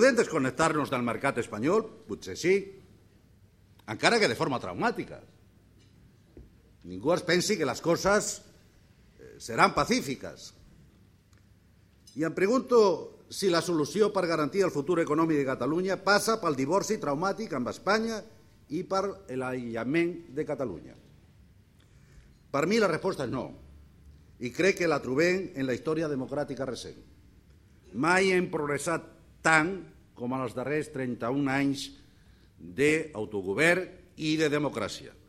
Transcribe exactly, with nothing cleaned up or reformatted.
Podem desconnectar-nos del mercat espanyol? Potser sí, encara que de forma traumàtica. Ningú es pensi que les coses seran pacífiques. I em pregunto si la solució per garantir el futur econòmic de Catalunya passa pel divorci traumàtic amb Espanya i per l'aïllament de Catalunya. Per mi la resposta és no, i crec que la trobem en la història democràtica recent. Mai hem progressat tant com en els darrers trenta-un anys d'autogovern i de democràcia.